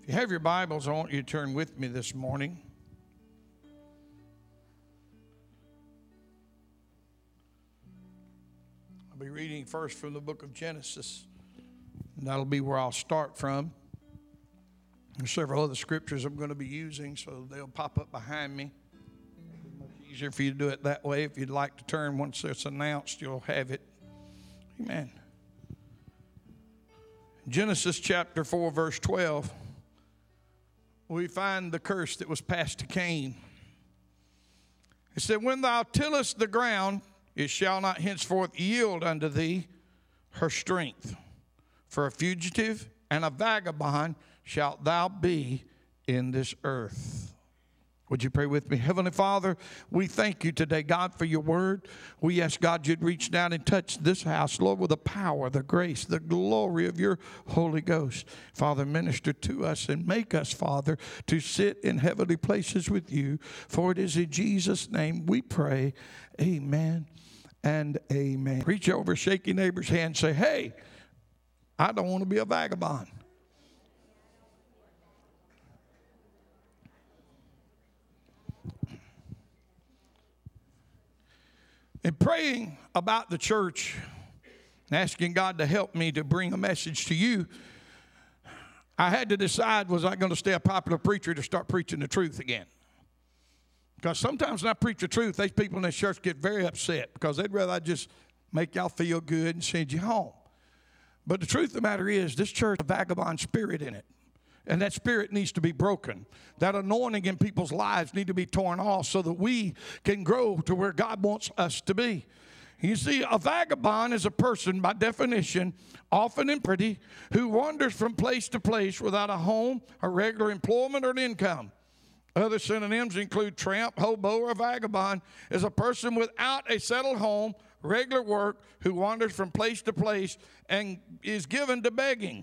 If you have your Bibles, I want you to turn with me this morning. I'll be reading first from the book of Genesis, and that'll be where I'll start from. There's several other scriptures I'm going to be using, so they'll pop up behind me. It'll be much easier for you to do it that way. If you'd like to turn once it's announced, you'll have it. Amen. Genesis chapter 4, verse 12. We find the curse that was passed to Cain. It said, when thou tillest the ground, it shall not henceforth yield unto thee her strength. For a fugitive and a vagabond shalt thou be in this earth. Would you pray with me? Heavenly Father, we thank you today, God, for your word. We ask, God, you'd reach down and touch this house, Lord, with the power, the grace, the glory of your Holy Ghost. Father, minister to us and make us, Father, to sit in heavenly places with you. For it is in Jesus' name we pray. Amen and amen. Reach over, shake your neighbor's hand, say, hey, I don't want to be a vagabond. In praying about the church and asking God to help me to bring a message to you, I had to decide, was I going to stay a popular preacher to start preaching the truth again? Because sometimes when I preach the truth, these people in this church get very upset because they'd rather I just make y'all feel good and send you home. But the truth of the matter is, this church has a vagabond spirit in it. And that spirit needs to be broken. That anointing in people's lives need to be torn off so that we can grow to where God wants us to be. You see, a vagabond is a person, by definition, often in poverty, who wanders from place to place without a home, a regular employment, or an income. Other synonyms include tramp, hobo, or vagabond is a person without a settled home, regular work, who wanders from place to place and is given to begging.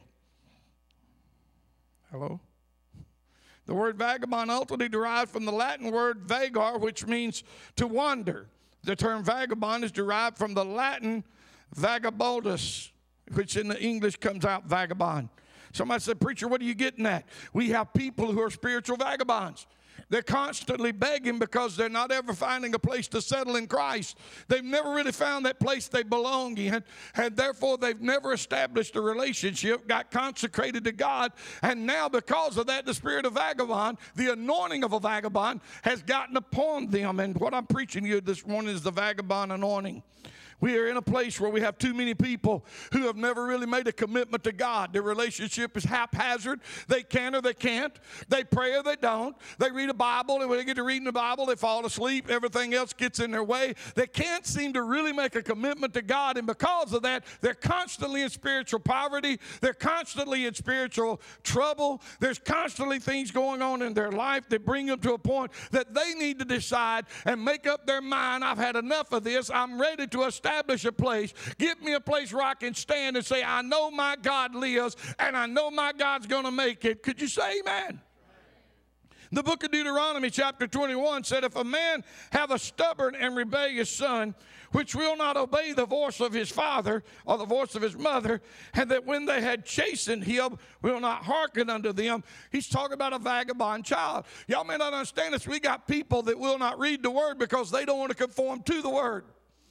Hello? The word vagabond ultimately derived from the Latin word vagar, which means to wander. The term vagabond is derived from the Latin vagabondus, which in the English comes out vagabond. Somebody said, preacher, what are you getting at? We have people who are spiritual vagabonds. They're constantly begging because they're not ever finding a place to settle in Christ. They've never really found that place they belong in, and therefore they've never established a relationship, got consecrated to God, and now because of that, the spirit of vagabond, the anointing of a vagabond, has gotten upon them. And what I'm preaching to you this morning is the vagabond anointing. We are in a place where we have too many people who have never really made a commitment to God. Their relationship is haphazard. They can or they can't. They pray or they don't. They read a Bible, and when they get to reading the Bible, they fall asleep. Everything else gets in their way. They can't seem to really make a commitment to God, and because of that, they're constantly in spiritual poverty. They're constantly in spiritual trouble. There's constantly things going on in their life that bring them to a point that they need to decide and make up their mind, I've had enough of this. I'm ready to establish a place. Give me a place where I can stand and say, I know my God lives, and I know my God's going to make it. Could you say amen? The book of Deuteronomy chapter 21 said, if a man have a stubborn and rebellious son, which will not obey the voice of his father or the voice of his mother, and that when they had chastened him, will not hearken unto them. He's talking about a vagabond child. Y'all may not understand this. We got people that will not read the word because they don't want to conform to the word.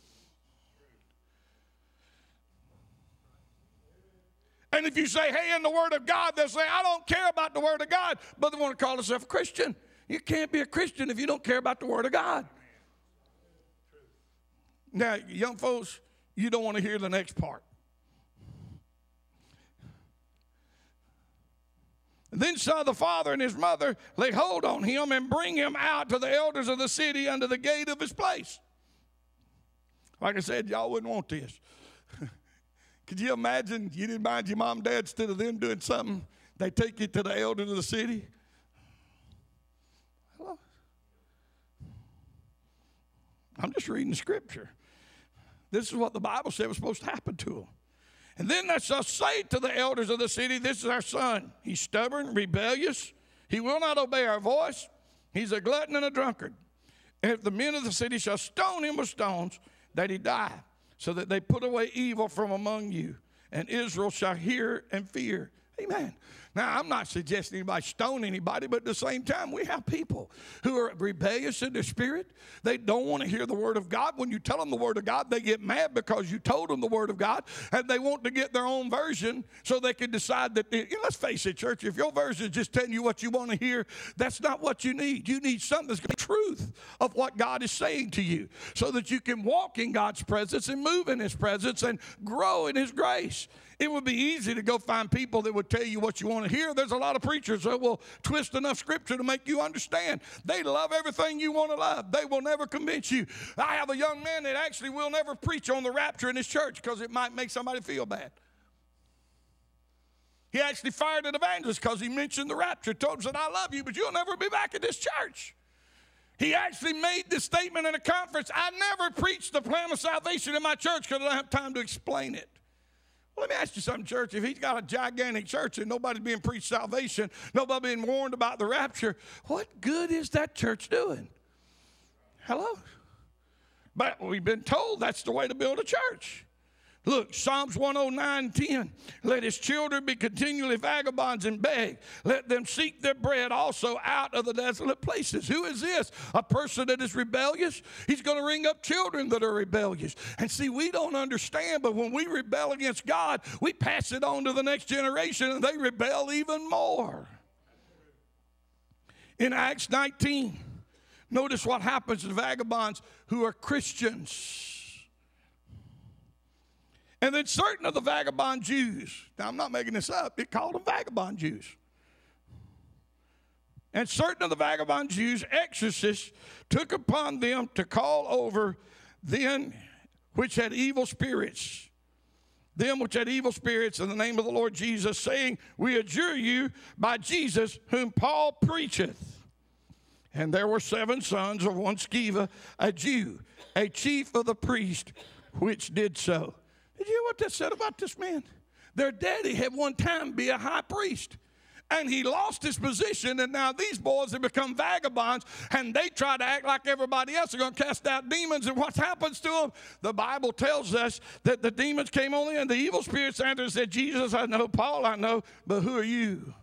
And if you say, hey, in the Word of God, they'll say, I don't care about the Word of God, but they want to call themselves a Christian. You can't be a Christian if you don't care about the Word of God. Now, young folks, you don't want to hear the next part. Then saw the father and his mother lay hold on him and bring him out to the elders of the city under the gate of his place. Like I said, y'all wouldn't want this. Could you imagine you didn't mind your mom and dad instead of them doing something, they take you to the elders of the city? Hello? I'm just reading the scripture. This is what the Bible said was supposed to happen to them. And then they shall say to the elders of the city, this is our son. He's stubborn, rebellious. He will not obey our voice. He's a glutton and a drunkard. And if the men of the city shall stone him with stones, that he die, so that they put away evil from among you. And Israel shall hear and fear Amen. Now, I'm not suggesting anybody stone anybody, but at the same time, we have people who are rebellious in their spirit. They don't want to hear the Word of God. When you tell them the Word of God, they get mad because you told them the Word of God, and they want to get their own version so they can decide that, let's face it, church, if your version is just telling you what you want to hear, that's not what you need. You need something that's the truth of what God is saying to you so that you can walk in God's presence and move in His presence and grow in His grace. It would be easy to go find people that would tell you what you want to hear. There's a lot of preachers that will twist enough scripture to make you understand. They love everything you want to love. They will never convince you. I have a young man that actually will never preach on the rapture in his church because it might make somebody feel bad. He actually fired an evangelist because he mentioned the rapture. Told him, said, I love you, but you'll never be back at this church. He actually made this statement in a conference. I never preached the plan of salvation in my church because I don't have time to explain it. Well, let me ask you something, church. If he's got a gigantic church and nobody's being preached salvation, nobody being warned about the rapture, what good is that church doing? Hello? But we've been told that's the way to build a church. Look, Psalms 109:10. Let his children be continually vagabonds and beg. Let them seek their bread also out of the desolate places. Who is this? A person that is rebellious? He's going to ring up children that are rebellious. And see, we don't understand, but when we rebel against God, we pass it on to the next generation, and they rebel even more. In Acts 19, notice what happens to vagabonds who are Christians. And then certain of the vagabond Jews, now I'm not making this up, it called them vagabond Jews. And certain of the vagabond Jews, exorcists, took upon them to call over them which had evil spirits. Them which had evil spirits in the name of the Lord Jesus, saying, we adjure you by Jesus whom Paul preacheth. And there were 7 sons of one Sceva, a Jew, a chief of the priest, which did so. Did you hear what that said about this man? Their daddy had one time be a high priest. And he lost his position, and now these boys have become vagabonds, and they try to act like everybody else. They're going to cast out demons, and what happens to them? The Bible tells us that the demons came on them, and the evil spirits answered and said, Jesus I know, Paul I know, but who are you?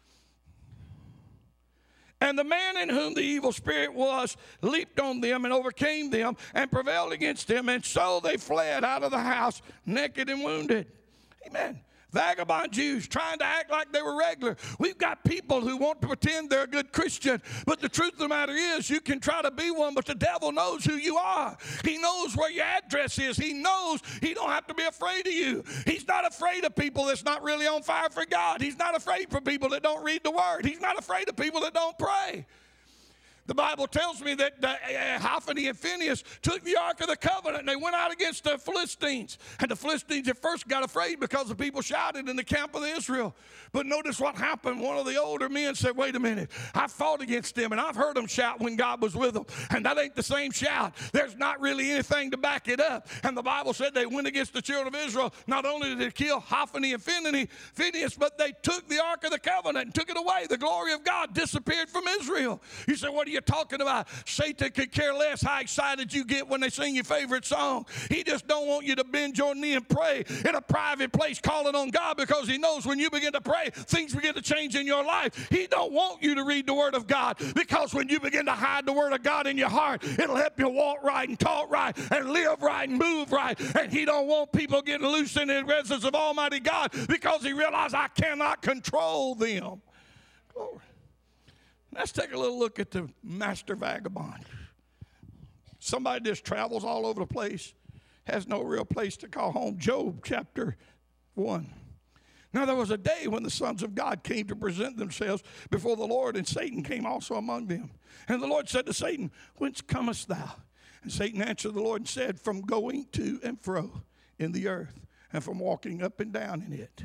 And the man in whom the evil spirit was leaped on them and overcame them and prevailed against them. And so they fled out of the house naked and wounded. Amen. Vagabond Jews trying to act like they were regular. We've got people who want to pretend they're a good Christian. But the truth of the matter is you can try to be one, but the devil knows who you are. He knows where your address is. He knows he don't have to be afraid of you. He's not afraid of people that's not really on fire for God. He's not afraid for people that don't read the Word. He's not afraid of people that don't pray. The Bible tells me that Hophni and Phinehas took the Ark of the Covenant and they went out against the Philistines. And the Philistines at first got afraid because the people shouted in the camp of Israel. But notice what happened. One of the older men said, wait a minute, I fought against them and I've heard them shout when God was with them. And that ain't the same shout. There's not really anything to back it up. And the Bible said they went against the children of Israel. Not only did they kill Hophni and Phinehas, but they took the Ark of the Covenant and took it away. The glory of God disappeared from Israel. You say, what are you talking about? Satan could care less how excited you get when they sing your favorite song. He just don't want you to bend your knee and pray in a private place calling on God, because he knows when you begin to pray, things begin to change in your life. He don't want you to read the Word of God, because when you begin to hide the Word of God in your heart, it'll help you walk right and talk right and live right and move right. And he don't want people getting loose in the presence of Almighty God, because he realizes I cannot control them. Glory. Let's take a little look at the master vagabond. Somebody just travels all over the place, has no real place to call home. Job chapter 1. Now there was a day when the sons of God came to present themselves before the Lord, and Satan came also among them. And the Lord said to Satan, whence comest thou? And Satan answered the Lord and said, from going to and fro in the earth, and from walking up and down in it.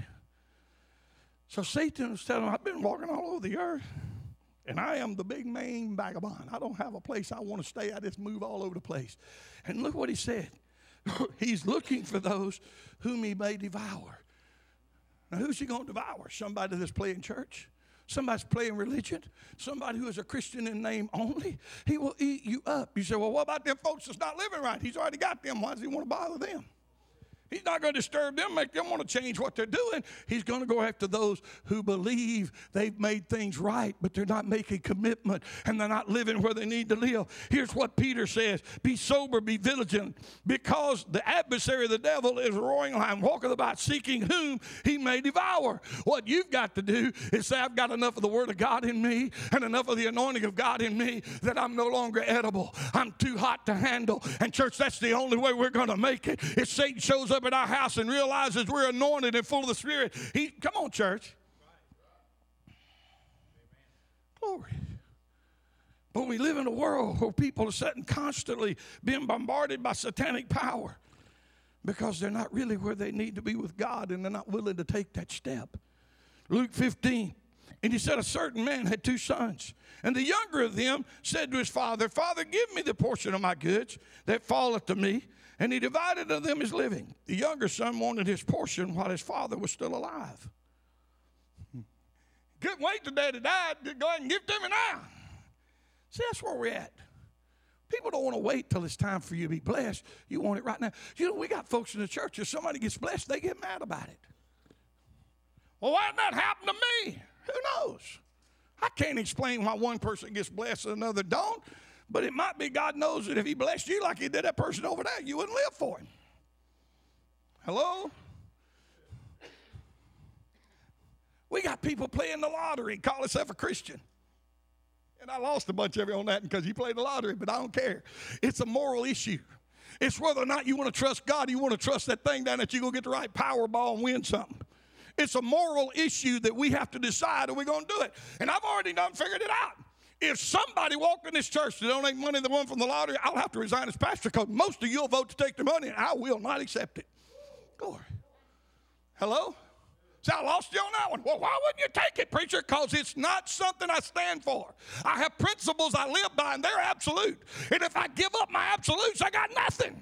So Satan was telling him, I've been walking all over the earth. And I am the big main vagabond. I don't have a place I want to stay. I just move all over the place. And look what he said. He's looking for those whom he may devour. Now, who's he going to devour? Somebody that's playing church? Somebody's playing religion? Somebody who is a Christian in name only? He will eat you up. You say, well, what about them folks that's not living right? He's already got them. Why does he want to bother them? He's not going to disturb them, make them want to change what they're doing. He's going to go after those who believe they've made things right, but they're not making commitment and they're not living where they need to live. Here's what Peter says: be sober, be vigilant, because the adversary of the devil is a roaring lion, walking about seeking whom he may devour. What you've got to do is say, I've got enough of the Word of God in me and enough of the anointing of God in me that I'm no longer edible. I'm too hot to handle. And church, that's the only way we're going to make it. If Satan shows up at our house and realizes we're anointed and full of the Spirit, come on, church. Glory. But we live in a world where people are sitting constantly being bombarded by satanic power because they're not really where they need to be with God and they're not willing to take that step. Luke 15. And he said, a certain man had 2 sons. And the younger of them said to his father, Father, give me the portion of my goods that falleth to me. And he divided of them his living. The younger son wanted his portion while his father was still alive. Couldn't wait till daddy died to go ahead and give it to me now. See, that's where we're at. People don't want to wait till it's time for you to be blessed. You want it right now. You know, we got folks in the church, if somebody gets blessed, they get mad about it. Well, why did that happen to me? Who knows? I can't explain why one person gets blessed and another don't, but it might be God knows that if he blessed you like he did that person over there, you wouldn't live for him. Hello? We got people playing the lottery, call themselves a Christian. And I lost a bunch of you on that because you played the lottery, but I don't care. It's a moral issue. It's whether or not you want to trust God, you want to trust that thing down that you're going to get the right Powerball and win something. It's a moral issue that we have to decide, are we going to do it? And I've already done figured it out. If somebody walked in this church to donate money that won from the lottery, I'll have to resign as pastor because most of you will vote to take the money, and I will not accept it. Glory. Hello? See, I lost you on that one. Well, why wouldn't you take it, preacher? Because it's not something I stand for. I have principles I live by, and they're absolute. And if I give up my absolutes, I got nothing.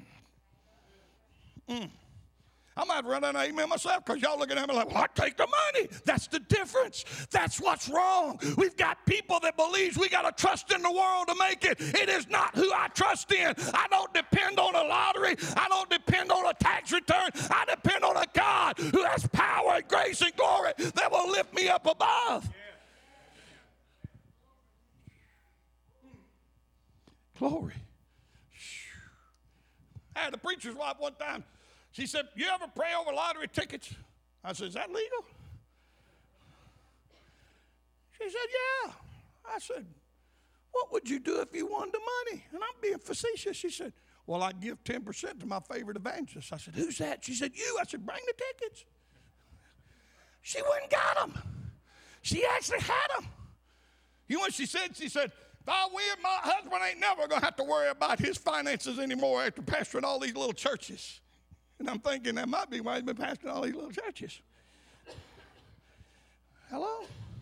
I might run an amen myself because y'all looking at me like, well, I take the money. That's the difference. That's what's wrong. We've got people that believes we got to trust in the world to make it. It is not who I trust in. I don't depend on a lottery. I don't depend on a tax return. I depend on a God who has power and grace and glory that will lift me up above. Glory. I had a preacher's wife one time. She said, you ever pray over lottery tickets? I said, is that legal? She said, yeah. I said, what would you do if you won the money? And I'm being facetious. She said, well, I'd give 10% to my favorite evangelist. I said, who's that? She said, you. I said, bring the tickets. She went and got them. She actually had them. You know what she said? She said, if I win, my husband ain't never going to have to worry about his finances anymore after pastoring all these little churches. And I'm thinking that might be why he's been pastoring all these little churches. Hello?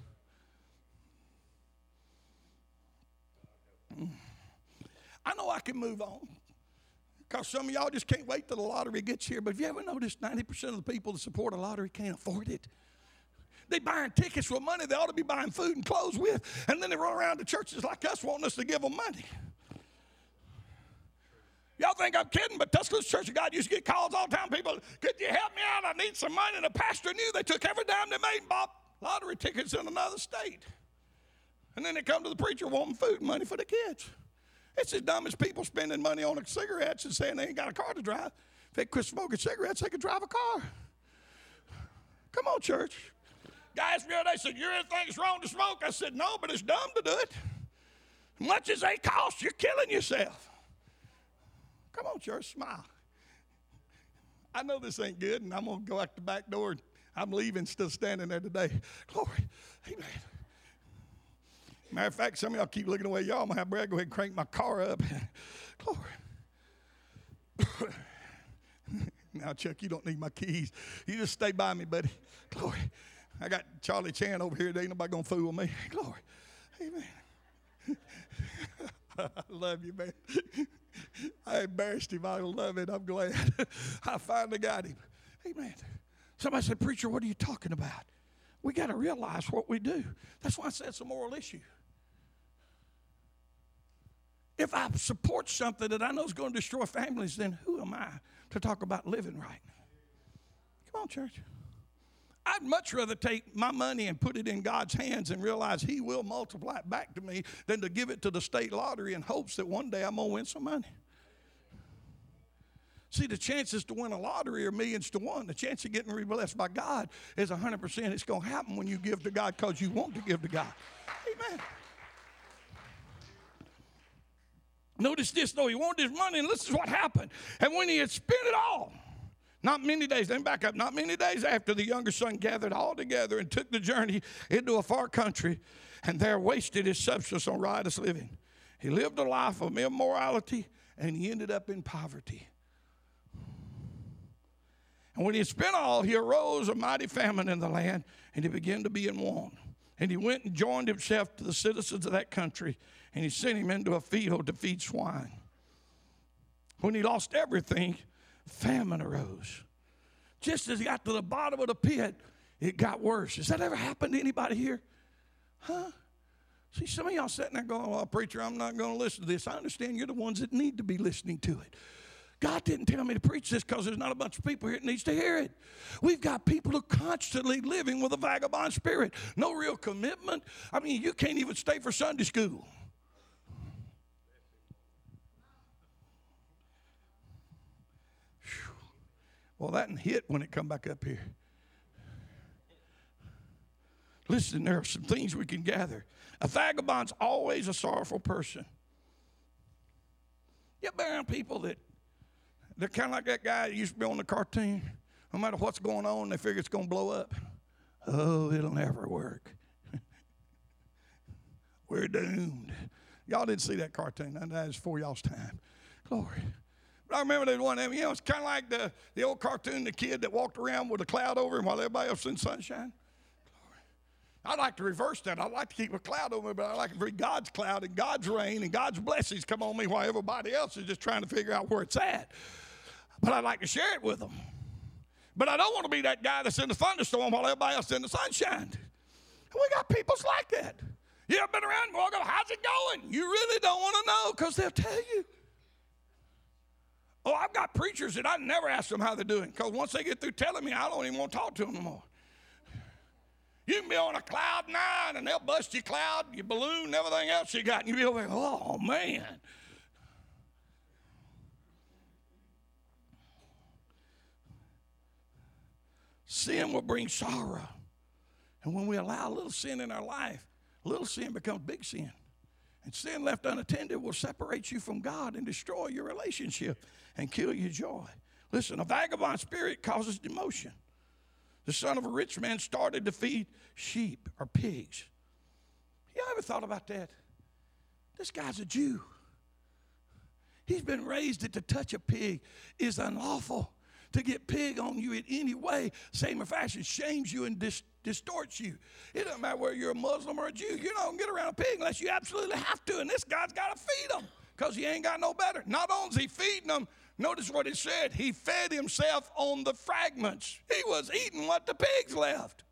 I know I can move on because some of y'all just can't wait till the lottery gets here. But have you ever noticed 90% of the people that support a lottery can't afford it? They buying tickets with money they ought to be buying food and clothes with. And then they run around to churches like us wanting us to give them money. Y'all think I'm kidding, but Tuscaloosa Church of God used to get calls all the time. People, could you help me out? I need some money. And the pastor knew they took every dime they made and bought lottery tickets in another state. And then they come to the preacher wanting food and money for the kids. It's as dumb as people spending money on cigarettes and saying they ain't got a car to drive. If they quit smoking cigarettes, they could drive a car. Come on, church. Guy asked me the other day, said, you really think it's wrong to smoke? I said, no, but it's dumb to do it. As much as they cost, you're killing yourself. Come on, church, smile. I know this ain't good, and I'm going to go out the back door. I'm leaving, still standing there today. Glory. Amen. Matter of fact, some of y'all keep looking away. Y'all, I'm going to have Brad go ahead and crank my car up. Glory. Now, Chuck, you don't need my keys. You just stay by me, buddy. Glory. I got Charlie Chan over here. There ain't nobody going to fool me. Glory. Amen. I love you, man. I embarrassed him. I love it. I'm glad. I finally got him. Amen. Somebody said, preacher, what are you talking about? We got to realize what we do. That's why I said it's a moral issue. If I support something that I know is going to destroy families, then who am I to talk about living right? Come on, church. I'd much rather take my money and put it in God's hands and realize He will multiply it back to me than to give it to the state lottery in hopes that one day I'm going to win some money. See, the chances to win a lottery are millions to one. The chance of getting blessed by God is 100%. It's going to happen when you give to God because you want to give to God. Amen. Notice this, though. He wanted his money, and this is what happened. And when he had spent it all, not many days, let me back up, not many days after, the younger son gathered all together and took the journey into a far country, and there wasted his substance on riotous living. He lived a life of immorality, and he ended up in poverty. And when he had spent all, he arose a mighty famine in the land, and he began to be in want. And he went and joined himself to the citizens of that country, and he sent him into a field to feed swine. When he lost everything, famine arose. Just as he got to the bottom of the pit, it got worse. Has that ever happened to anybody here? Huh? See, some of y'all sitting there going, well, preacher, I'm not going to listen to this. I understand you're the ones that need to be listening to it. God didn't tell me to preach this because there's not a bunch of people here that needs to hear it. We've got people who are constantly living with a vagabond spirit. No real commitment. I mean, you can't even stay for Sunday school. Well, that hit when it come back up here. Listen, there are some things we can gather. A vagabond's always a sorrowful person. You ever been around people that they're kind of like that guy that used to be on the cartoon. No matter what's going on, they figure it's going to blow up. Oh, it'll never work. We're doomed. Y'all didn't see that cartoon. That was before y'all's time. Glory. But I remember there was one of them, it's kind of like the old cartoon, the kid that walked around with a cloud over him while everybody else was in sunshine. I'd like to reverse that. I'd like to keep a cloud over me, but I'd like to bring God's cloud and God's rain and God's blessings come on me while everybody else is just trying to figure out where it's at. But I'd like to share it with them. But I don't want to be that guy that's in the thunderstorm while everybody else is in the sunshine. And we got people like that. You ever been around and go, how's it going? You really don't want to know because they'll tell you. Oh, I've got preachers that I never ask them how they're doing because once they get through telling me, I don't even want to talk to them no more. You can be on a cloud nine and they'll bust your cloud, your balloon, and everything else you got. And you'll be over there, oh, man. Sin will bring sorrow. And when we allow a little sin in our life, little sin becomes big sin. And sin left unattended will separate you from God and destroy your relationship and kill your joy. Listen, a vagabond spirit causes demotion. The son of a rich man started to feed sheep or pigs. You ever thought about that? This guy's a Jew. He's been raised that to touch a pig is unlawful. To get pig on you in any way, same fashion, shames you and distorts you. It doesn't matter whether you're a Muslim or a Jew. You don't get around a pig unless you absolutely have to. And this guy's got to feed them because he ain't got no better. Not only is he feeding them, notice what it said. He fed himself on the fragments. He was eating what the pigs left.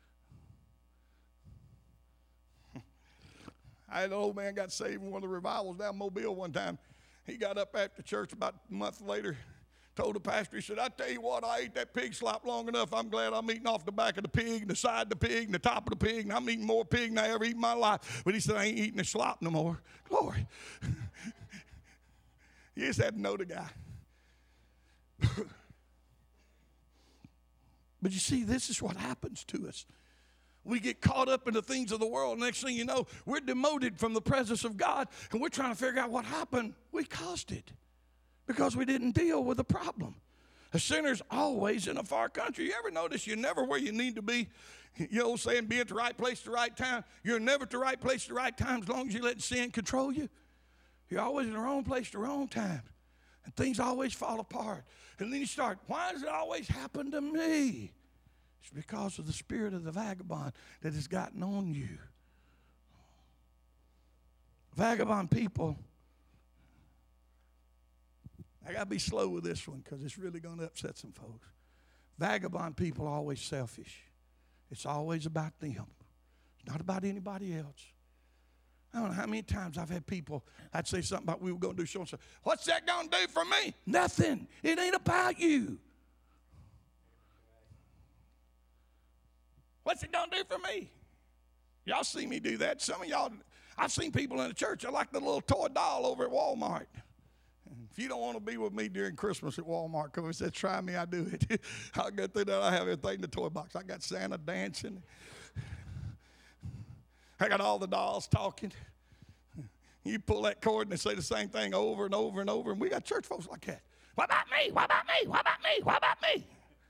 I had an old man got saved in one of the revivals down in Mobile one time. He got up after church about a month later, told the pastor, he said, I tell you what, I ate that pig slop long enough. I'm glad I'm eating off the back of the pig and the side of the pig and the top of the pig, and I'm eating more pig than I ever eat in my life. But he said, I ain't eating the slop no more. Glory. You just had to know the guy. But you see, this is what happens to us. We get caught up in the things of the world. Next thing you know, we're demoted from the presence of God, and we're trying to figure out what happened. We caused it because we didn't deal with the problem. A sinner's always in a far country. You ever notice you're never where you need to be? You know, saying be at the right place at the right time. You're never at the right place at the right time as long as you let sin control you. You're always in the wrong place at the wrong time. And things always fall apart. And then you start, why does it always happen to me? It's because of the spirit of the vagabond that has gotten on you. Vagabond people, I got to be slow with this one because it's really going to upset some folks. Vagabond people are always selfish. It's always about them. It's not about anybody else. I don't know how many times I've had people, I'd say something about we were going to do so and so. What's that going to do for me? Nothing. It ain't about you. What's it going to do for me? Y'all see me do that. Some of y'all, I've seen people in the church, I like the little toy doll over at Walmart. If you don't want to be with me during Christmas at Walmart, come and say, try me, I do it. I'll go through that. I have everything in the toy box. I got Santa dancing. I got all the dolls talking. You pull that cord and they say the same thing over and over and over. And we got church folks like that. What about me? What about me? What about me? What about me?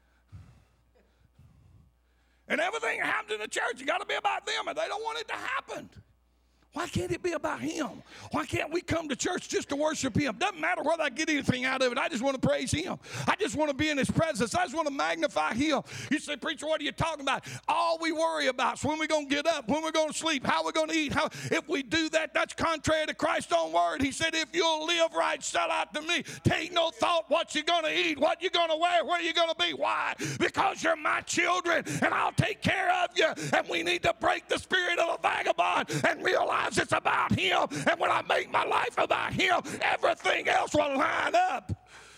And everything that happens in the church, you got to be about them, and they don't want it to happen. Why can't it be about him? Why can't we come to church just to worship him? Doesn't matter whether I get anything out of it. I just want to praise him. I just want to be in his presence. I just want to magnify him. You say, preacher, what are you talking about? All we worry about is when we're going to get up, when we're going to sleep, how we're going to eat. If we do that, that's contrary to Christ's own word. He said, if you'll live right, sell out to me. Take no thought what you're going to eat, what you're going to wear, where you're going to be. Why? Because you're my children, and I'll take care of you. And we need to break the spirit of a vagabond and realize it's about him, and when I make my life about him, everything else will line up.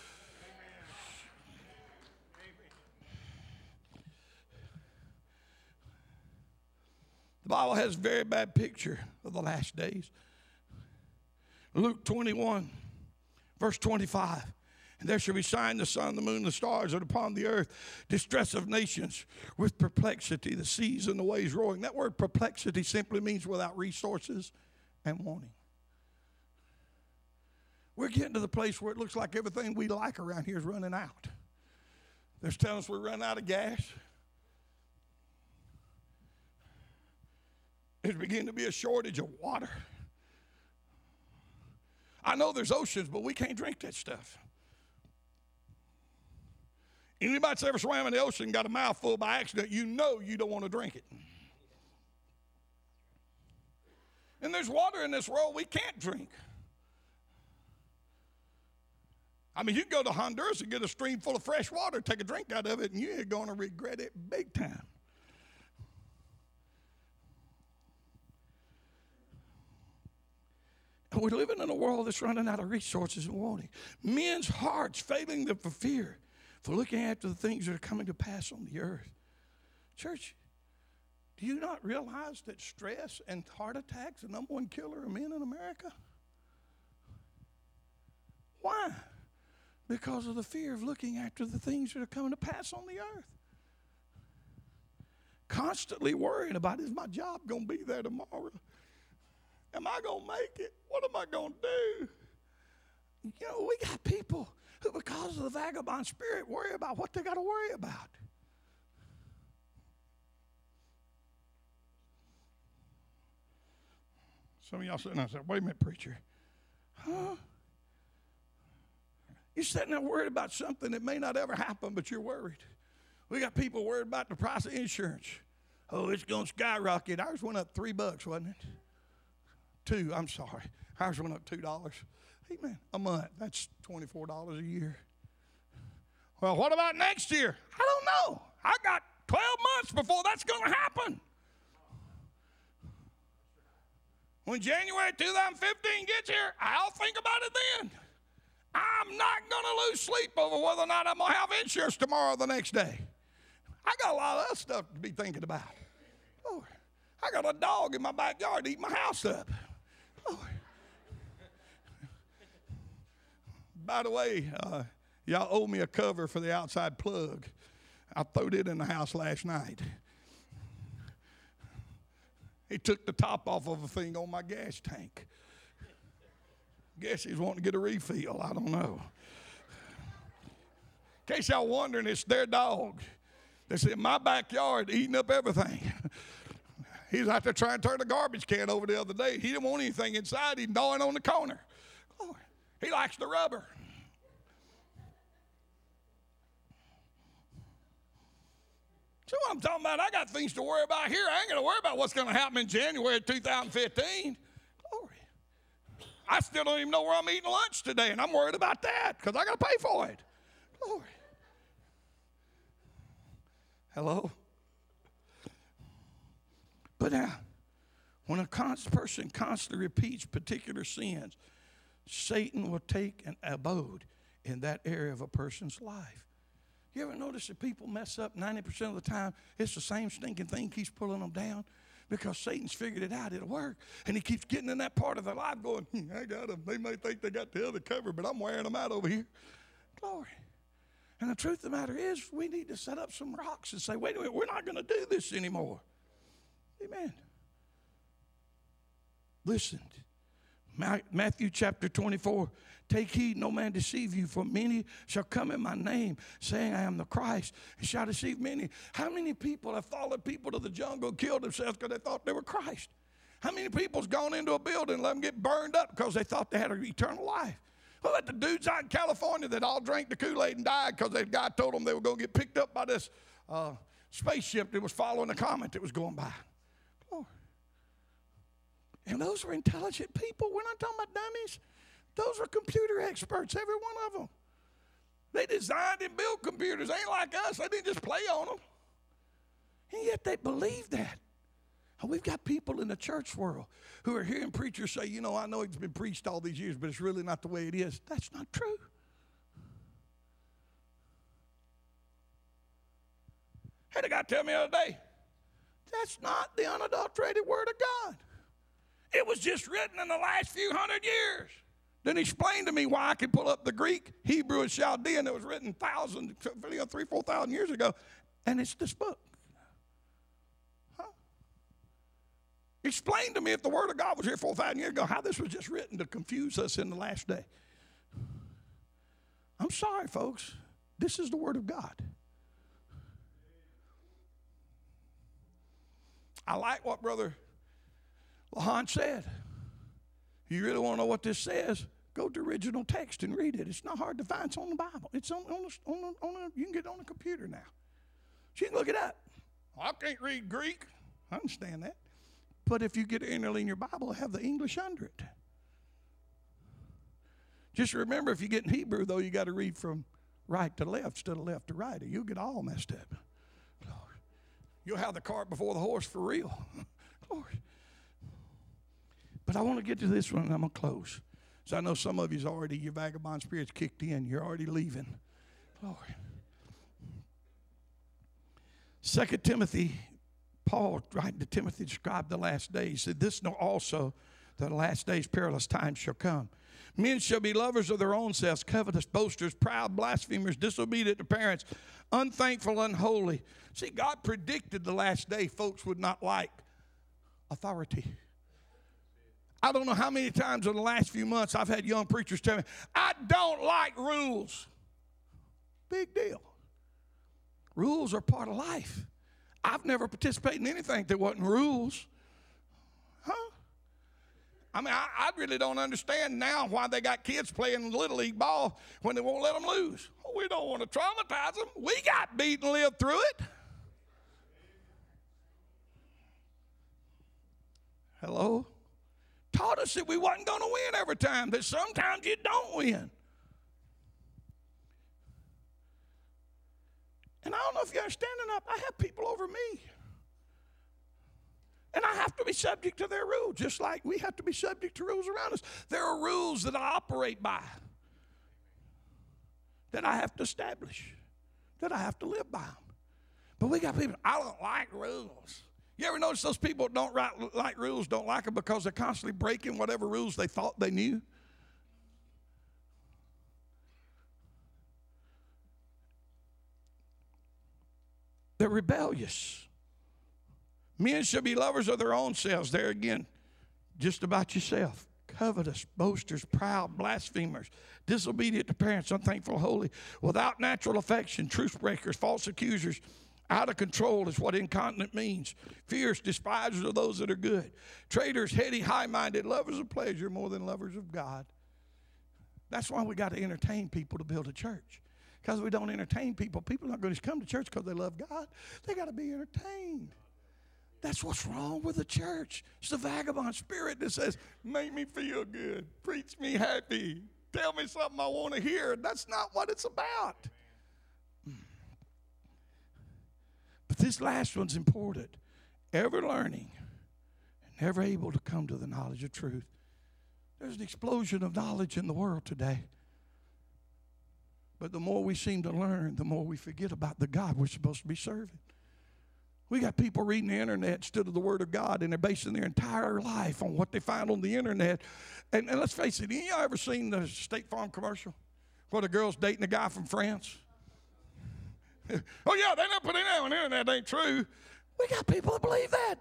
The Bible has a very bad picture of the last days. Luke 21, verse 25. And there shall be signs, the sun, the moon, the stars, and upon the earth, distress of nations with perplexity, the seas and the waves roaring. That word perplexity simply means without resources and wanting. We're getting to the place where it looks like everything we like around here is running out. They're telling us we're running out of gas. There's beginning to be a shortage of water. I know there's oceans, but we can't drink that stuff. Anybody that's ever swam in the ocean and got a mouthful by accident, you know you don't want to drink it. And there's water in this world we can't drink. I mean, you can go to Honduras and get a stream full of fresh water, take a drink out of it, and you're going to regret it big time. And we're living in a world that's running out of resources and wanting. Men's hearts failing them for fear, for looking after the things that are coming to pass on the earth. Church, do you not realize that stress and heart attacks are the number one killer of men in America? Why? Because of the fear of looking after the things that are coming to pass on the earth. Constantly worrying about, is my job going to be there tomorrow? Am I going to make it? What am I going to do? You know, we got people who, because of the vagabond spirit, worry about what they got to worry about. Some of y'all sitting there and say, wait a minute, preacher. Huh? You're sitting there worried about something that may not ever happen, but you're worried. We got people worried about the price of insurance. Oh, it's going to skyrocket. Ours went up $3, wasn't it? Ours went up $2. Hey, man, a month. That's $24 a year. Well, what about next year? I don't know. I got 12 months before that's going to happen. When January 2015 gets here, I'll think about it then. I'm not going to lose sleep over whether or not I'm going to have insurance tomorrow or the next day. I got a lot of other stuff to be thinking about. Oh, I got a dog in my backyard to eat my house up. Oh. By the way, y'all owe me a cover for the outside plug. I threw it in the house last night. He took the top off of a thing on my gas tank. Guess he's wanting to get a refill. I don't know. In case y'all wondering, it's their dog that's in my backyard eating up everything. He was out there trying to turn the garbage can over the other day. He didn't want anything inside. He's gnawing on the corner. Oh, he likes the rubber. So what I'm talking about, I got things to worry about here. I ain't going to worry about what's going to happen in January 2015. Glory. I still don't even know where I'm eating lunch today, and I'm worried about that because I got to pay for it. Glory. Hello? But now, when a person constantly repeats particular sins, Satan will take an abode in that area of a person's life. You ever notice that people mess up 90% of the time? It's the same stinking thing keeps pulling them down because Satan's figured it out. It'll work. And he keeps getting in that part of their life going, I got them. They may think they got the other cover, but I'm wearing them out over here. Glory. And the truth of the matter is, we need to set up some rocks and say, wait a minute, we're not going to do this anymore. Amen. Listen. Matthew chapter 24, take heed, no man deceive you, for many shall come in my name, saying I am the Christ, and shall deceive many. How many people have followed people to the jungle and killed themselves because they thought they were Christ? How many people's gone into a building and let them get burned up because they thought they had an eternal life? Well, let the dudes out in California that all drank the Kool-Aid and died because the guy told them they were going to get picked up by this spaceship that was following the comet that was going by. Glory. And those were intelligent people. We're not talking about dummies. Those were computer experts, every one of them. They designed and built computers. They ain't like us. They didn't just play on them. And yet they believe that. And we've got people in the church world who are hearing preachers say, you know, I know it's been preached all these years, but it's really not the way it is. That's not true. Had a guy tell me the other day, that's not the unadulterated Word of God. It was just written in the last few hundred years. Then he explained to me why I could pull up the Greek, Hebrew, and Chaldean that was written 3,000-4,000 years ago, and it's this book. Huh? Explain to me if the Word of God was here 4,000 years ago, how this was just written to confuse us in the last day. I'm sorry, folks. This is the Word of God. I like what Brother Lahan said. You really want to know what this says? Go to the original text and read it. It's not hard to find. It's on the Bible. It's on you can get it on the computer now. So you can look it up. Well, I can't read Greek. I understand that. But if you get it in your Bible, it'll have the English under it. Just remember, if you get in Hebrew, though, you got to read from right to left instead of left to right, or you'll get all messed up. Glory. You'll have the cart before the horse for real. Glory. But I want to get to this one, and I'm going to close. So I know some of you's already, your vagabond spirit's kicked in. You're already leaving. Glory. 2 Timothy, Paul, writing to Timothy, described the last days. He said, this know also that the last days perilous times shall come. Men shall be lovers of their own selves, covetous, boasters, proud, blasphemers, disobedient to parents, unthankful, unholy. See, God predicted the last day folks would not like authority. I don't know how many times in the last few months I've had young preachers tell me, I don't like rules. Big deal. Rules are part of life. I've never participated in anything that wasn't rules. Huh? I mean, I really don't understand now why they got kids playing Little League ball when they won't let them lose. We don't want to traumatize them. We got beat and lived through it. Hello? Taught us that we wasn't going to win every time, that sometimes you don't win. And I don't know if you're standing up. I have people over me. And I have to be subject to their rules, just like we have to be subject to rules around us. There are rules that I operate by, that I have to establish, that I have to live by them. But we got people, I don't like rules. You ever notice those people that don't like rules don't like them because they're constantly breaking whatever rules they thought they knew? They're rebellious. Men shall be lovers of their own selves. There again, just about yourself. Covetous, boasters, proud, blasphemers, disobedient to parents, unthankful, holy, without natural affection, truce breakers, false accusers. Out of control is what incontinent means. Fierce, despisers of those that are good. Traitors, heady, high-minded, lovers of pleasure more than lovers of God. That's why we got to entertain people to build a church. Because we don't entertain people, people are not going to come to church because they love God. They got to be entertained. That's what's wrong with the church. It's the vagabond spirit that says, make me feel good. Preach me happy. Tell me something I want to hear. That's not what it's about. But this last one's important. Ever learning and ever able to come to the knowledge of truth. There's an explosion of knowledge in the world today. But the more we seem to learn, the more we forget about the God we're supposed to be serving. We got people reading the internet instead of the Word of God, and they're basing their entire life on what they find on the internet. And let's face it, y'all ever seen the State Farm commercial where the girl's dating a guy from France? Oh, yeah, they're not putting that on the internet. That ain't true. We got people that believe that.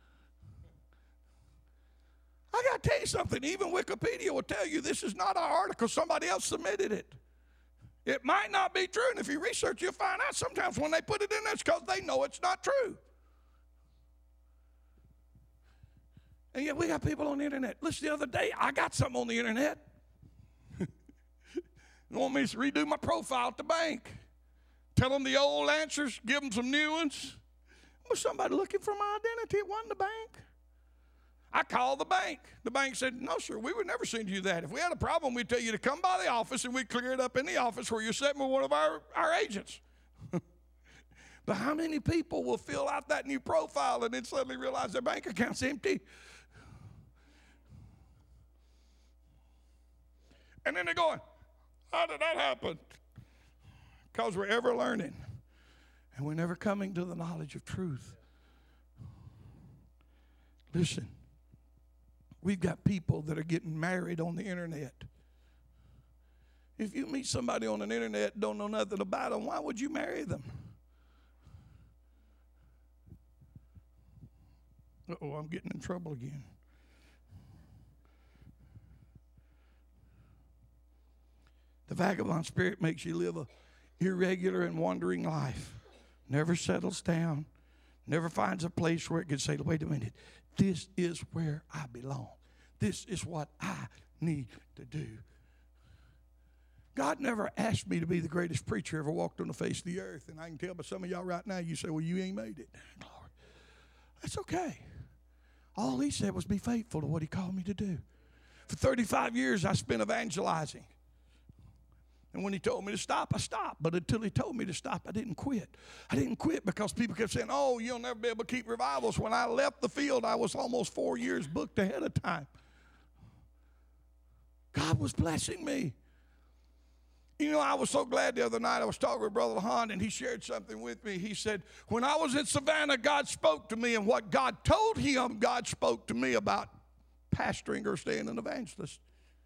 I got to tell you something. Even Wikipedia will tell you this is not our article. Somebody else submitted it. It might not be true, and if you research, you'll find out sometimes when they put it in there, it's because they know it's not true. And yet we got people on the internet. Listen, the other day, I got something on the internet. You want me to redo my profile at the bank? Tell them the old answers, give them some new ones. Was somebody looking for my identity? It wasn't the bank. I called the bank. The bank said, no, sir, we would never send you that. If we had a problem, we'd tell you to come by the office and we'd clear it up in the office where you're sitting with one of our agents. But how many people will fill out that new profile and then suddenly realize their bank account's empty? And then they're going, how did that happen? Because we're ever learning and we're never coming to the knowledge of truth. Listen. We've got people that are getting married on the internet. If you meet somebody on the internet and don't know nothing about them, why would you marry them? Uh-oh, I'm getting in trouble again. The vagabond spirit makes you live a irregular and wandering life. Never settles down. Never finds a place where it can say, wait a minute, this is where I belong. This is what I need to do. God never asked me to be the greatest preacher ever walked on the face of the earth. And I can tell by some of y'all right now, you say, well, you ain't made it. Lord, that's okay. All he said was be faithful to what he called me to do. For 35 years, I spent evangelizing. And when he told me to stop, I stopped. But until he told me to stop, I didn't quit. I didn't quit because people kept saying, oh, you'll never be able to keep revivals. When I left the field, I was almost 4 years booked ahead of time. God was blessing me. You know, I was so glad the other night I was talking with Brother Hahn, and he shared something with me. He said, when I was in Savannah, God spoke to me, and what God told him, God spoke to me about pastoring or staying an evangelist.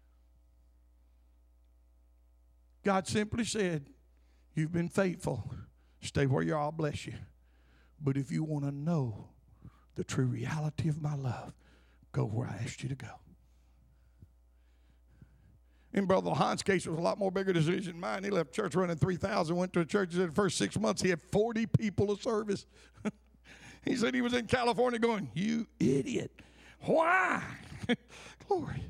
God simply said, you've been faithful. Stay where you are, I'll bless you. But if you want to know the true reality of my love, go where I asked you to go. In Brother Hahn's case, it was a lot more bigger decision than mine. He left church running 3,000, went to a church that the first 6 months he had 40 people a service. He said he was in California going, you idiot. Why? Glory.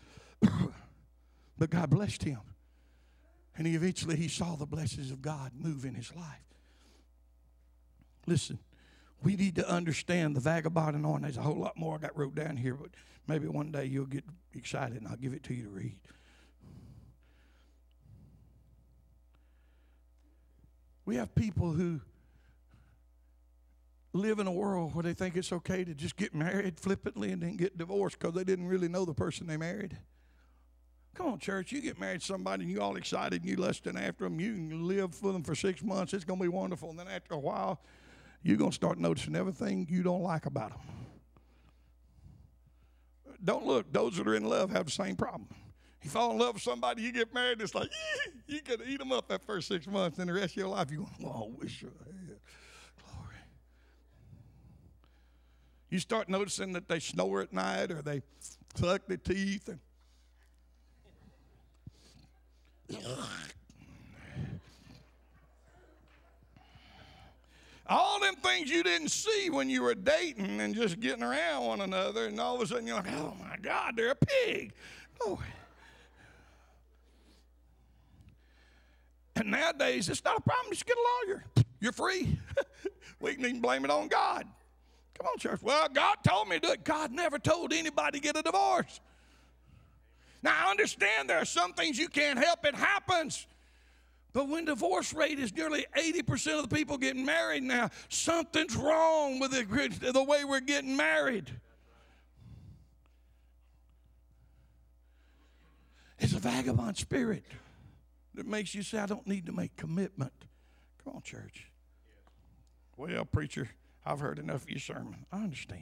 But God blessed him. And he saw the blessings of God move in his life. Listen, we need to understand the vagabond and on. There's a whole lot more I got wrote down here, but maybe one day you'll get excited and I'll give it to you to read. We have people who live in a world where they think it's okay to just get married flippantly and then get divorced because they didn't really know the person they married. Come on, church, you get married to somebody and you all excited and you lusting after them. You can live for them for 6 months. It's going to be wonderful. And then after a while, you're going to start noticing everything you don't like about them. Don't look. Those that are in love have the same problem. You fall in love with somebody, you get married, it's like, you could eat them up that first 6 months. And the rest of your life, you're going, oh, I wish I had. Glory. You start noticing that they snore at night or they suck their teeth. And all them things you didn't see when you were dating and just getting around one another, and all of a sudden you're like, oh, my God, they're a pig. Glory. And nowadays, it's not a problem. Just get a lawyer. You're free. We can even blame it on God. Come on, church. Well, God told me to do it. God never told anybody to get a divorce. Now, I understand there are some things you can't help. It happens. But when divorce rate is nearly 80% of the people getting married now, something's wrong with the way we're getting married. It's a vagabond spirit that makes you say, I don't need to make commitment. Come on, church. Well, preacher, I've heard enough of your sermon. I understand.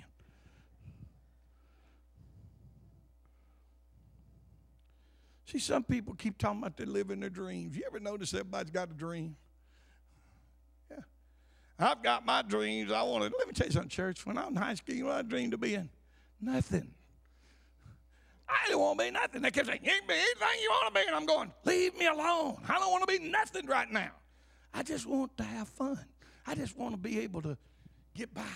See, some people keep talking about they're living their dreams. You ever notice everybody's got a dream? Yeah. I've got my dreams. Let me tell you something, church. When I was in high school, you know what I dreamed of being? Nothing. I didn't want to be nothing. They kept saying, you can be anything you want to be. And I'm going, leave me alone. I don't want to be nothing right now. I just want to have fun. I just want to be able to get by.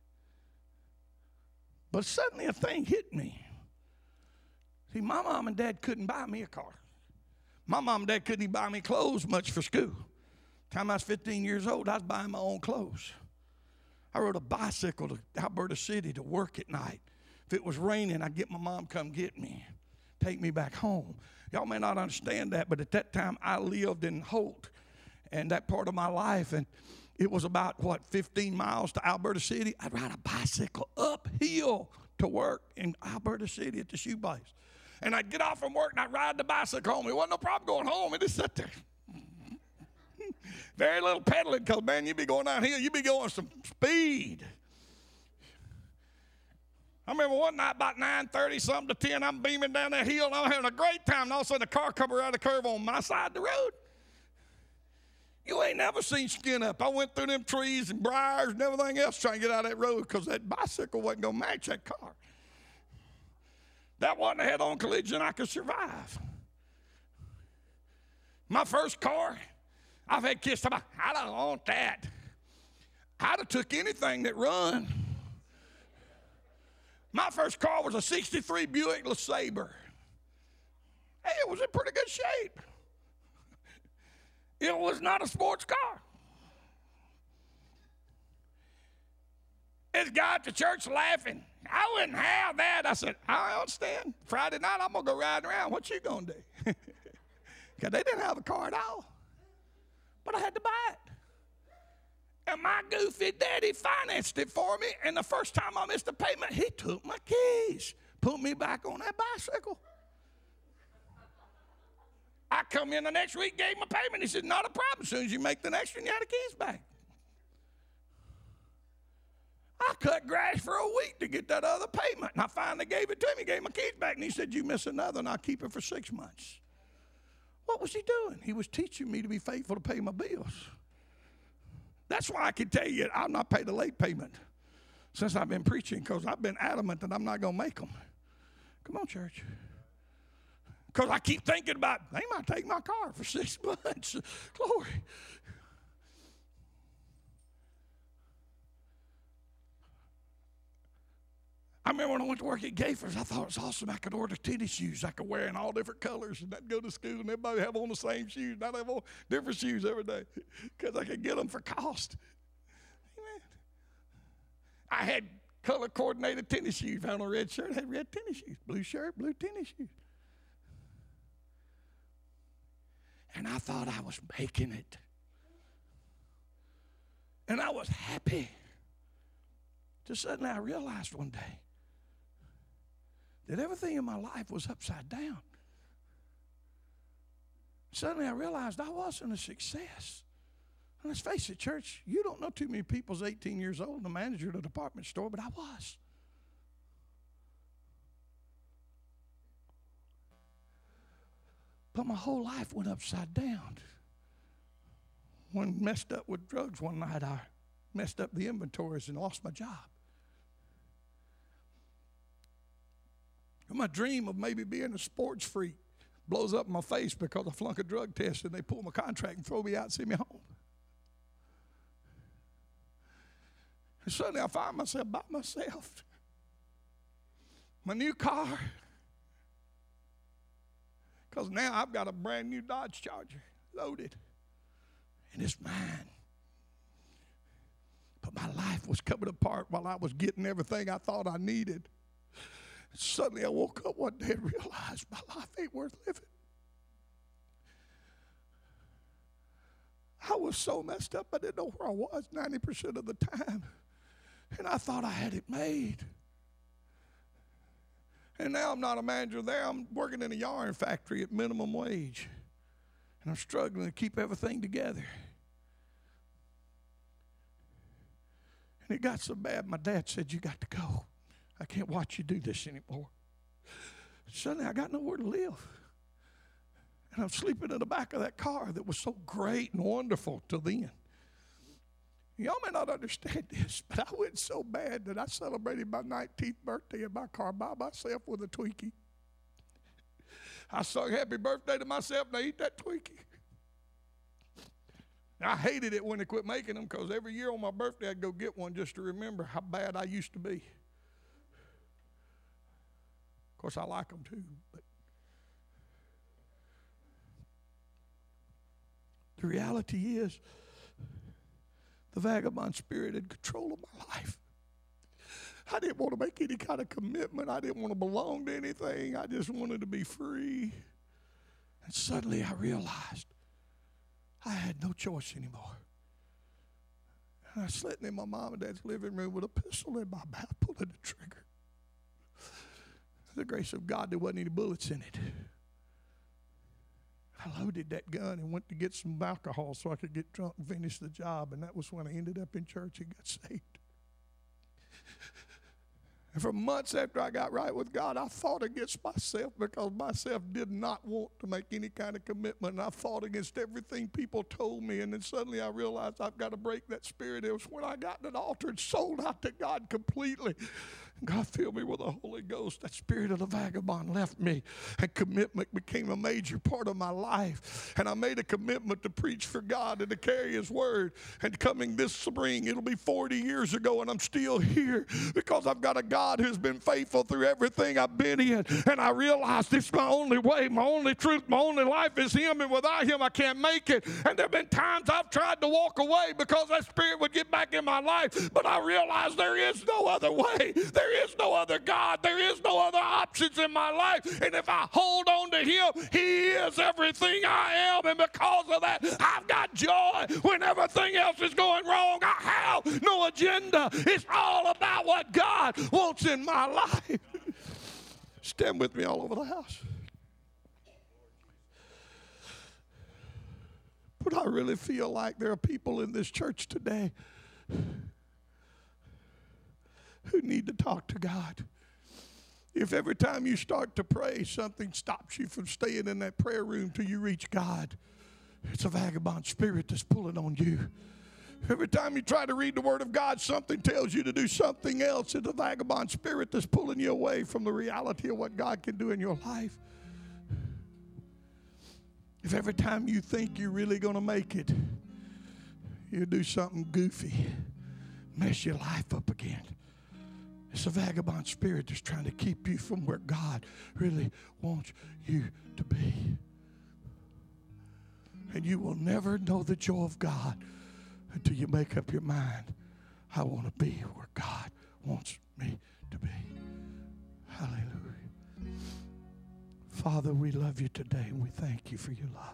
But suddenly a thing hit me. See, my mom and dad couldn't buy me a car. My mom and dad couldn't even buy me clothes much for school. Time I was 15 years old, I was buying my own clothes. I rode a bicycle to Alberta City to work at night. If it was raining, I'd get my mom come get me, take me back home. Y'all may not understand that, but at that time, I lived in Holt, and that part of my life, and it was about, 15 miles to Alberta City. I'd ride a bicycle uphill to work in Alberta City at the shoe place. And I'd get off from work and I'd ride the bicycle home. It wasn't no problem going home. It just sat there. Very little pedaling, because, man, you'd be going downhill. You'd be going some speed. I remember one night about 9:30, something to 10, I'm beaming down that hill, and I'm having a great time, and all of a sudden the car come around the curve on my side of the road. You ain't never seen skin up. I went through them trees and briars and everything else trying to get out of that road because that bicycle wasn't going to match that car. That wasn't a head-on collision I could survive. My first car, I've had kids talk about, I don't want that. I'd have took anything that run. My first car was a 63 Buick LeSabre. Hey, it was in pretty good shape. It was not a sports car. This guy at the church laughing. I wouldn't have that. I said, I understand. Friday night, I'm going to go riding around. What you going to do? Because they didn't have a car at all. But I had to buy it. And my goofy daddy financed it for me. And the first time I missed a payment, he took my keys, put me back on that bicycle. I come in the next week, gave him a payment. He said, not a problem. As soon as you make the next one, you have the keys back. I cut grass for a week to get that other payment. And I finally gave it to him. He gave my keys back. And he said, you miss another, and I'll keep it for 6 months. What was he doing? He was teaching me to be faithful to pay my bills. That's why I can tell you I've not paid a late payment since I've been preaching, because I've been adamant that I'm not going to make them. Come on, church. Because I keep thinking about, they might take my car for 6 months. Glory. I remember when I went to work at Gaffer's, I thought it was awesome. I could order tennis shoes I could wear in all different colors, and I'd go to school and everybody have on the same shoes. And I'd have on different shoes every day because I could get them for cost. Amen. I had color-coordinated tennis shoes. If I had on a red shirt, I had red tennis shoes. Blue shirt, blue tennis shoes. And I thought I was making it. And I was happy. Just suddenly I realized one day that everything in my life was upside down. Suddenly I realized I wasn't a success. And let's face it, church, you don't know too many people's 18 years old and the manager of a department store, but I was. But my whole life went upside down. When messed up with drugs one night, I messed up the inventories and lost my job. And my dream of maybe being a sports freak blows up in my face because I flunked a drug test and they pull my contract and throw me out and send me home. And suddenly I find myself by myself. My new car. Because now I've got a brand new Dodge Charger loaded. And it's mine. But my life was coming apart while I was getting everything I thought I needed. Suddenly I woke up one day and realized my life ain't worth living. I was so messed up I didn't know where I was 90% of the time. And I thought I had it made. And now I'm not a manager there. I'm working in a yarn factory at minimum wage. And I'm struggling to keep everything together. And it got so bad, my dad said, you got to go. I can't watch you do this anymore. Suddenly, I got nowhere to live. And I'm sleeping in the back of that car that was so great and wonderful till then. Y'all may not understand this, but I went so bad that I celebrated my 19th birthday in my car by myself with a Twinkie. I sung happy birthday to myself and I ate that Twinkie. I hated it when they quit making them because every year on my birthday I'd go get one just to remember how bad I used to be. Of course, I like them too, but the reality is the vagabond spirit had control of my life. I didn't want to make any kind of commitment. I didn't want to belong to anything. I just wanted to be free. And suddenly I realized I had no choice anymore. And I was sitting in my mom and dad's living room with a pistol in my mouth, pulling the trigger. The grace of God, there wasn't any bullets in it. I loaded that gun and went to get some alcohol so I could get drunk and finish the job. And that was when I ended up in church and got saved. And for months after I got right with God, I fought against myself because myself did not want to make any kind of commitment. And I fought against everything people told me. And then suddenly I realized I've got to break that spirit. It was when I got to the altar and sold out to God completely. God filled me with the Holy Ghost. That spirit of the vagabond left me, and commitment became a major part of my life. And I made a commitment to preach for God and to carry His word. And coming this spring, it'll be 40 years ago, and I'm still here because I've got a God who's been faithful through everything I've been in. And I realized this is my only way, my only truth, my only life is Him, and without Him I can't make it. And there have been times I've tried to walk away because that spirit would get back in my life, but I realized there is no other way. There is no other God. There is no other options in my life. And if I hold on to Him, He is everything I am. And because of that, I've got joy when everything else is going wrong. I have no agenda. It's all about what God wants in my life. Stand with me all over the house. But I really feel like there are people in this church today who need to talk to God. If every time you start to pray, something stops you from staying in that prayer room till you reach God, it's a vagabond spirit that's pulling on you. Every time you try to read the Word of God, something tells you to do something else. It's a vagabond spirit that's pulling you away from the reality of what God can do in your life. If every time you think you're really going to make it, you do something goofy, mess your life up again. It's a vagabond spirit that's trying to keep you from where God really wants you to be. And you will never know the joy of God until you make up your mind, I want to be where God wants me to be. Hallelujah. Father, we love you today, and we thank you for your love.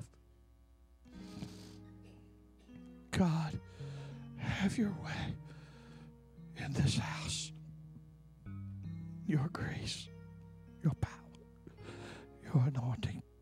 God, have your way in this house. Your grace, your power, your anointing.